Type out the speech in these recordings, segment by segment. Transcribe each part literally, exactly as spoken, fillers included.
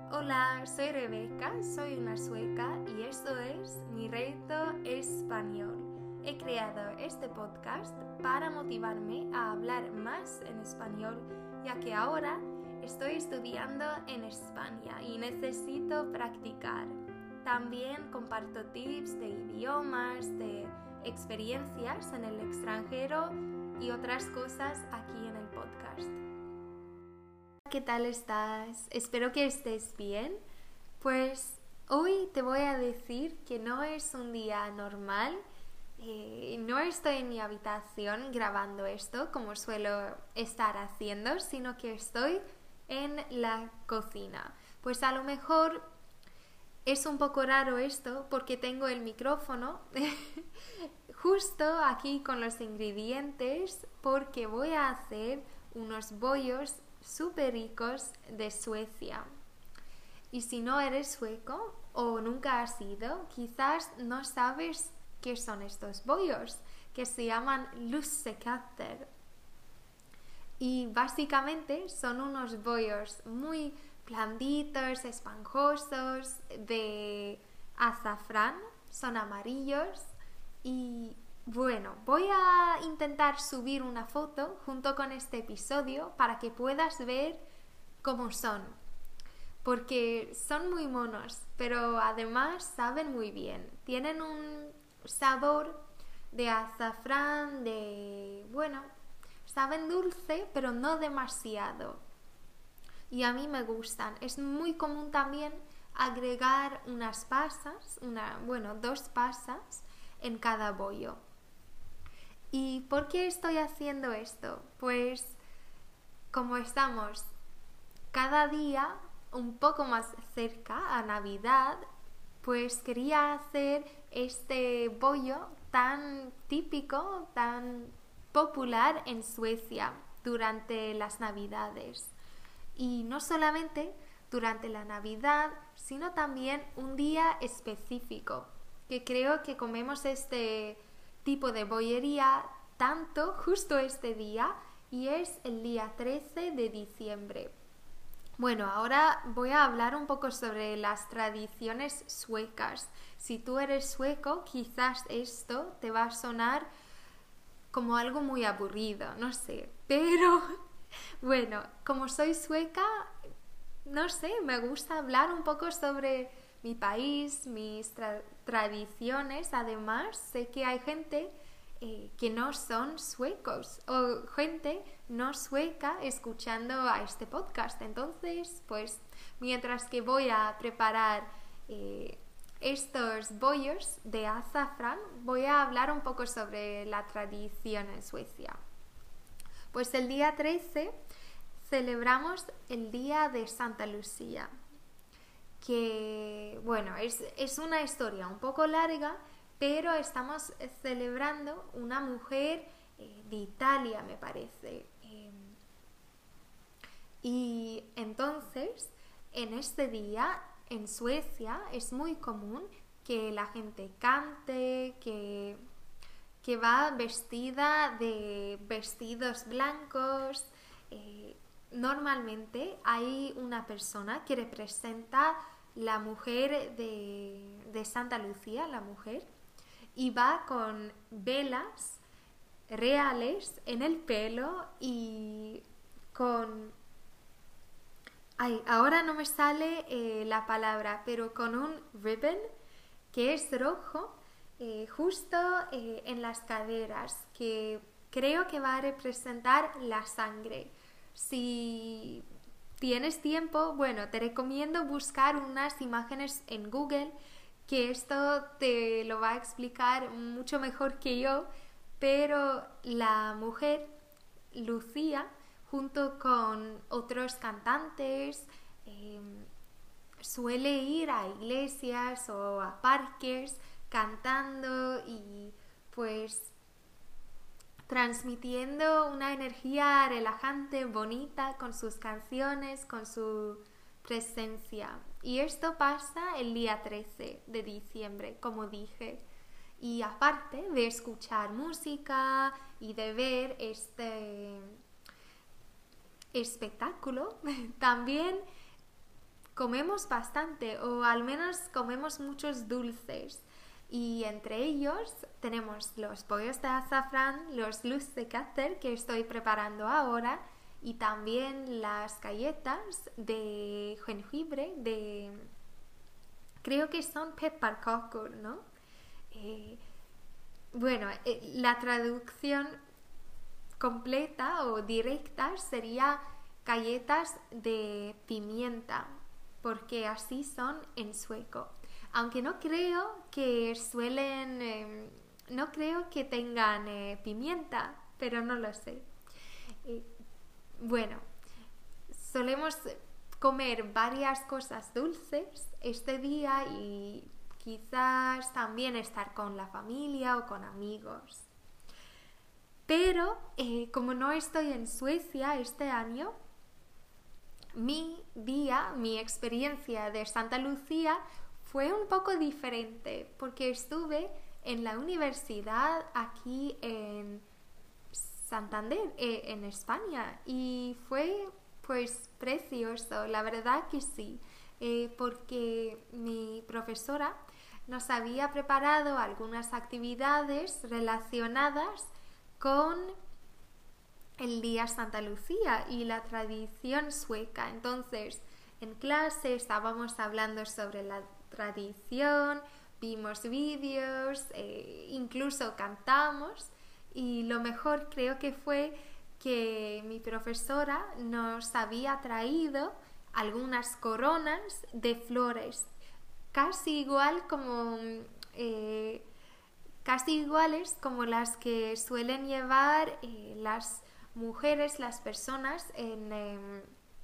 Hola, soy Rebeca, soy una sueca y esto es Mi Reto Español. He creado este podcast para motivarme a hablar más en español, ya que ahora estoy estudiando en España y necesito practicar. También comparto tips de idiomas, de experiencias en el extranjero y otras cosas aquí en el podcast. ¿Qué tal estás? Espero que estés bien. Pues hoy te voy a decir que no es un día normal. Eh, no estoy en mi habitación grabando esto como suelo estar haciendo, sino que estoy en la cocina. Pues a lo mejor es un poco raro esto porque tengo el micrófono justo aquí con los ingredientes porque voy a hacer unos bollos súper ricos de Suecia. Y si no eres sueco o nunca has ido, quizás no sabes qué son estos bollos, que se llaman lussekatter. Y básicamente son unos bollos muy blanditos, esponjosos, de azafrán, son amarillos y bueno, voy a intentar subir una foto junto con este episodio para que puedas ver cómo son, porque son muy monos, pero además saben muy bien. Tienen un sabor de azafrán, de... bueno, saben dulce, pero no demasiado. Y a mí me gustan. Es muy común también agregar unas pasas, una, bueno, dos pasas en cada bollo. ¿Y por qué estoy haciendo esto? Pues como estamos cada día un poco más cerca a Navidad, pues quería hacer este bollo tan típico, tan popular en Suecia durante las Navidades. Y no solamente durante la Navidad, sino también un día específico, que creo que comemos este tipo de bollería tanto justo este día, y es el día trece de diciembre. Bueno, ahora voy a hablar un poco sobre las tradiciones suecas. Si tú eres sueco, quizás esto te va a sonar como algo muy aburrido, no sé. Pero bueno, como soy sueca, no sé, me gusta hablar un poco sobre mi país, mis tra- tradiciones. Además, sé que hay gente eh, que no son suecos o gente no sueca escuchando a este podcast. Entonces, pues, mientras que voy a preparar eh, estos bollos de azafrán, voy a hablar un poco sobre la tradición en Suecia. Pues el día trece celebramos el Día de Santa Lucía, que bueno, es, es una historia un poco larga, pero estamos celebrando una mujer eh, de Italia, me parece. Eh, y entonces, en este día, en Suecia, es muy común que la gente cante, que, que va vestida de vestidos blancos. Eh, Normalmente hay una persona que representa la mujer de, de Santa Lucía, la mujer, y va con velas reales en el pelo y con... Ay, ahora no me sale eh, la palabra, pero con un ribbon que es rojo eh, justo eh, en las caderas, que creo que va a representar la sangre. Si tienes tiempo, bueno, te recomiendo buscar unas imágenes en Google, que esto te lo va a explicar mucho mejor que yo, pero la mujer, Lucía, junto con otros cantantes, eh, suele ir a iglesias o a parques cantando y pues transmitiendo una energía relajante, bonita, con sus canciones, con su presencia. Y esto pasa el día trece de diciembre, como dije. Y aparte de escuchar música y de ver este espectáculo, también comemos bastante, o al menos comemos muchos dulces. Y entre ellos tenemos los bollos de azafrán, los lus de Cather que estoy preparando ahora, y también las galletas de jengibre, de... creo que son pepparkakor, ¿no? Eh, bueno, eh, la traducción completa o directa sería galletas de pimienta, porque así son en sueco. Aunque no creo que suelen, eh, no creo que tengan eh, pimienta, pero no lo sé. Eh, bueno, solemos comer varias cosas dulces este día y quizás también estar con la familia o con amigos. Pero eh, como no estoy en Suecia este año, mi día, mi experiencia de Santa Lucía fue un poco diferente porque estuve en la universidad aquí en Santander, eh, en España, y fue pues precioso, la verdad que sí, eh, porque mi profesora nos había preparado algunas actividades relacionadas con el día Santa Lucía y la tradición sueca. Entonces, en clase estábamos hablando sobre la tradición, vimos vídeos, eh, incluso cantamos, y lo mejor creo que fue que mi profesora nos había traído algunas coronas de flores, casi igual como eh, casi iguales como las que suelen llevar eh, las mujeres, las personas en eh,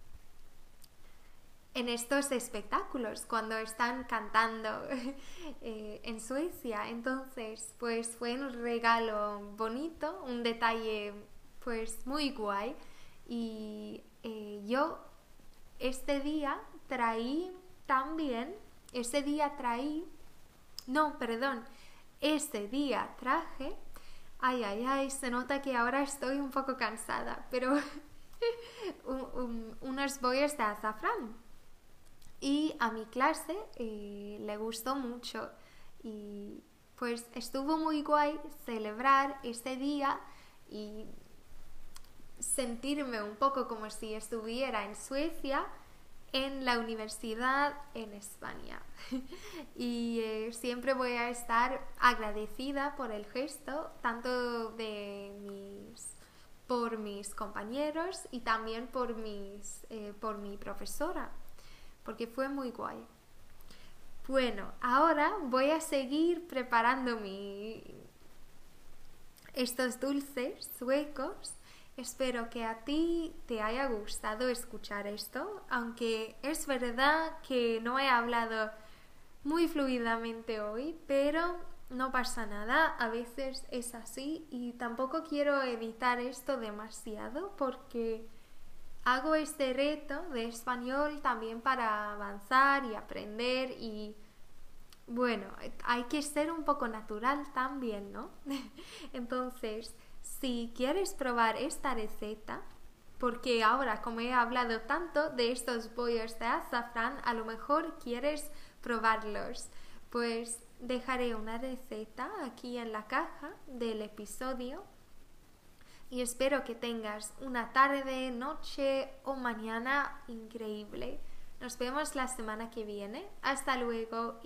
en estos espectáculos cuando están cantando eh, en Suecia. Entonces, pues fue un regalo bonito, un detalle pues muy guay, y eh, yo este día traí también, ese día traí, no, perdón, ese día traje, ay, ay, ay, se nota que ahora estoy un poco cansada, pero un, un, unos bollos de azafrán. Y a mi clase eh, le gustó mucho y pues estuvo muy guay celebrar este día y sentirme un poco como si estuviera en Suecia, en la universidad en España. Y eh, siempre voy a estar agradecida por el gesto, tanto de mis por mis compañeros y también por mis eh, por mi profesora, porque fue muy guay. Bueno, ahora voy a seguir preparando mi... estos dulces suecos. Espero que a ti te haya gustado escuchar esto, aunque es verdad que no he hablado muy fluidamente hoy, pero no pasa nada, a veces es así, y tampoco quiero editar esto demasiado porque hago este reto de español también para avanzar y aprender, y bueno, hay que ser un poco natural también, ¿no? Entonces, si quieres probar esta receta, porque ahora como he hablado tanto de estos bollos de azafrán, a lo mejor quieres probarlos, pues dejaré una receta aquí en la caja del episodio. Y espero que tengas una tarde, noche o mañana increíble. Nos vemos la semana que viene. Hasta luego.